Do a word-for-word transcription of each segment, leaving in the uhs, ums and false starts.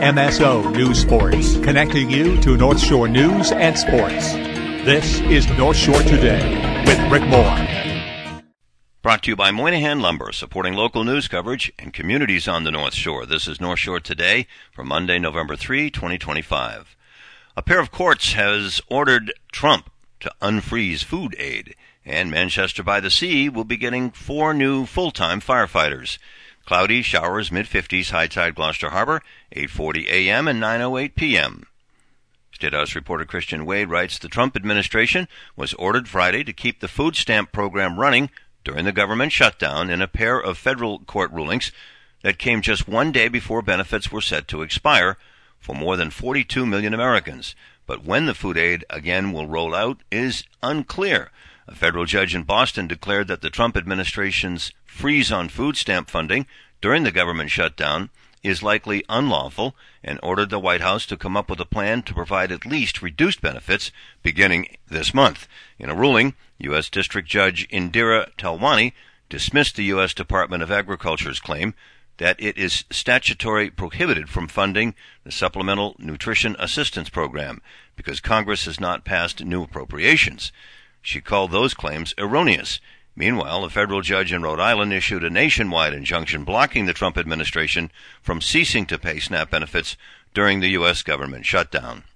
M S O News Sports, connecting you to North Shore news and sports. This is North Shore Today with Rick Moore. Brought to you by Moynihan Lumber, supporting local news coverage and communities on the North Shore. This is North Shore Today for Monday, November third, twenty twenty-five. A pair of courts has ordered Trump to unfreeze food aid, and Manchester by the Sea will be getting four new full-time firefighters. Cloudy, showers, mid-fifties, high tide Gloucester Harbor, eight forty a.m. and nine oh eight p.m. State House reporter Christian Wade writes, the Trump administration was ordered Friday to keep the food stamp program running during the government shutdown in a pair of federal court rulings that came just one day before benefits were set to expire for more than forty-two million Americans. But when the food aid again will roll out is unclear. A federal judge in Boston declared that the Trump administration's freeze on food stamp funding during the government shutdown is likely unlawful and ordered the White House to come up with a plan to provide at least reduced benefits beginning this month. In a ruling, U S. District Judge Indira Talwani dismissed the U S. Department of Agriculture's claim that it is statutory prohibited from funding the Supplemental Nutrition Assistance Program because Congress has not passed new appropriations. She called those claims erroneous. Meanwhile, a federal judge in Rhode Island issued a nationwide injunction blocking the Trump administration from ceasing to pay SNAP benefits during the U S government shutdown.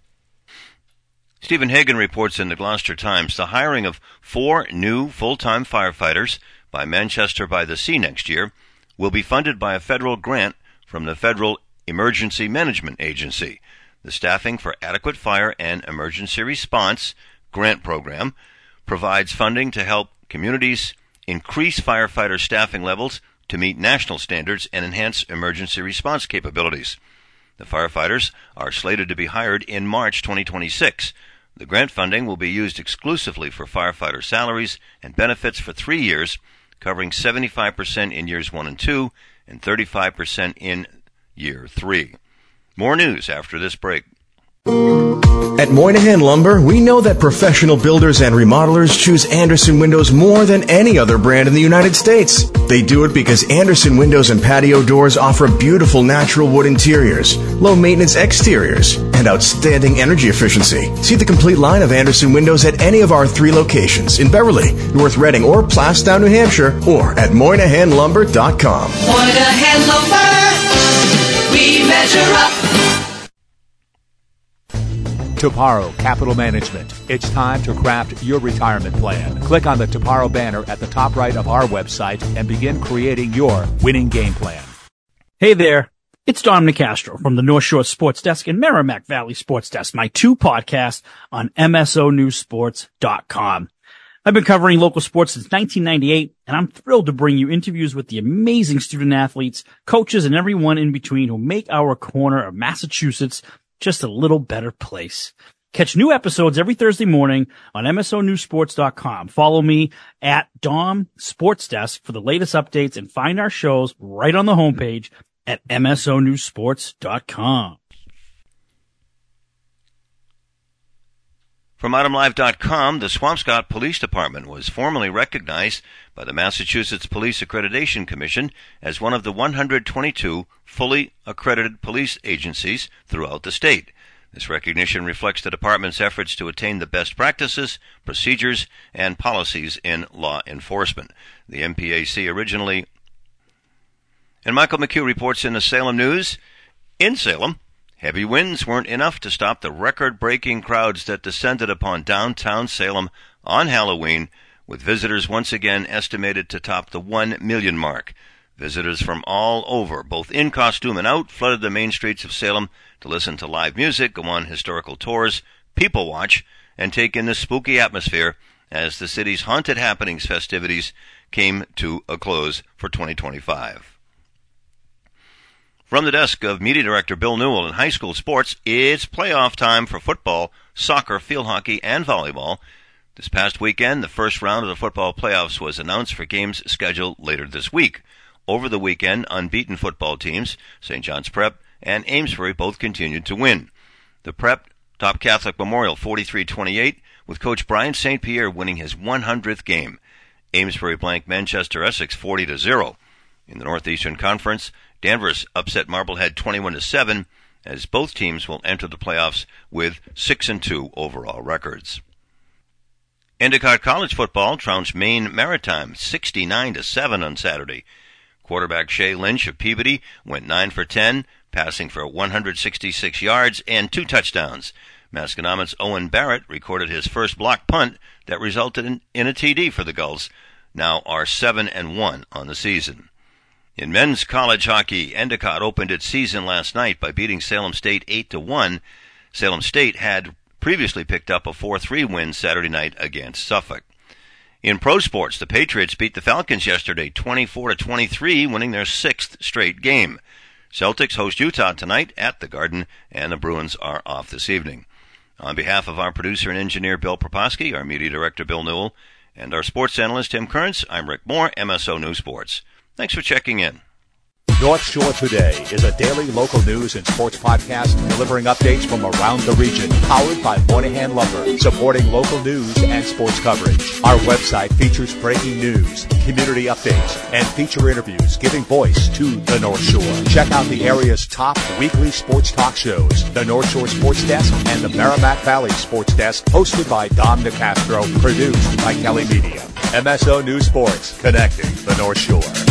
Stephen Hagan reports in the Gloucester Times the hiring of four new full-time firefighters by Manchester by the Sea next year will be funded by a federal grant from the Federal Emergency Management Agency. The Staffing for Adequate Fire and Emergency Response grant program provides funding to help communities increase firefighter staffing levels to meet national standards and enhance emergency response capabilities. The firefighters are slated to be hired in March twenty twenty-six. The grant funding will be used exclusively for firefighter salaries and benefits for three years, covering seventy-five percent in years one and two and thirty-five percent in year three. More news after this break. At Moynihan Lumber, we know that professional builders and remodelers choose Andersen Windows more than any other brand in the United States. They do it because Andersen Windows and patio doors offer beautiful natural wood interiors, low-maintenance exteriors, and outstanding energy efficiency. See the complete line of Andersen Windows at any of our three locations in Beverly, North Reading, or Plastown, New Hampshire, or at Moynihan Lumber dot com. Moynihan Lumber, we measure up. Toparo Capital Management. It's time to craft your retirement plan. Click on the Toparo banner at the top right of our website and begin creating your winning game plan. Hey there, it's Dom Nicastro from the North Shore Sports Desk and Merrimack Valley Sports Desk, my two podcasts on M S O News Sports dot com. I've been covering local sports since nineteen ninety-eight, and I'm thrilled to bring you interviews with the amazing student athletes, coaches, and everyone in between who make our corner of Massachusetts just a little better place. Catch new episodes every Thursday morning on M S O News Sports dot com. Follow me at Dom Sports Desk for the latest updates and find our shows right on the homepage at M S O News Sports dot com. From Autumn Live dot com, the Swampscott Police Department was formally recognized by the Massachusetts Police Accreditation Commission as one of the one hundred twenty-two fully accredited police agencies throughout the state. This recognition reflects the department's efforts to attain the best practices, procedures, and policies in law enforcement. The M P A C originally... And Michael McHugh reports in the Salem News, in Salem, heavy winds weren't enough to stop the record-breaking crowds that descended upon downtown Salem on Halloween, with visitors once again estimated to top the one million mark. Visitors from all over, both in costume and out, flooded the main streets of Salem to listen to live music, go on historical tours, people watch, and take in the spooky atmosphere as the city's Haunted Happenings festivities came to a close for twenty twenty-five. From the desk of Media Director Bill Newell in high school sports, it's playoff time for football, soccer, field hockey, and volleyball. This past weekend, the first round of the football playoffs was announced for games scheduled later this week. Over the weekend, unbeaten football teams, Saint John's Prep and Amesbury, both continued to win. The Prep topped Catholic Memorial forty-three twenty-eight, with Coach Brian Saint Pierre winning his one hundredth game. Amesbury blanked Manchester Essex forty to zero. In the Northeastern Conference, Danvers upset Marblehead twenty-one to seven, as both teams will enter the playoffs with six and two overall records. Endicott College football trounced Maine Maritime sixty-nine to seven on Saturday. Quarterback Shay Lynch of Peabody went nine for ten, passing for one hundred sixty-six yards and two touchdowns. Masconomet's Owen Barrett recorded his first block punt that resulted in, in a T D for the Gulls, now are seven and one on the season. In men's college hockey, Endicott opened its season last night by beating Salem State eight to one. Salem State had previously picked up a four three win Saturday night against Suffolk. In pro sports, the Patriots beat the Falcons yesterday twenty-four to twenty-three, winning their sixth straight game. Celtics host Utah tonight at the Garden, and the Bruins are off this evening. On behalf of our producer and engineer Bill Proposki, our media director Bill Newell, and our sports analyst Tim Kearns, I'm Rick Moore, M S O News Sports. Thanks for checking in. North Shore Today is a daily local news and sports podcast delivering updates from around the region, powered by Moynihan Lumber, supporting local news and sports coverage. Our website features breaking news, community updates, and feature interviews giving voice to the North Shore. Check out the area's top weekly sports talk shows, the North Shore Sports Desk and the Merrimack Valley Sports Desk, hosted by Dom DeCastro, produced by Kelly Media. M S O News Sports, connecting the North Shore.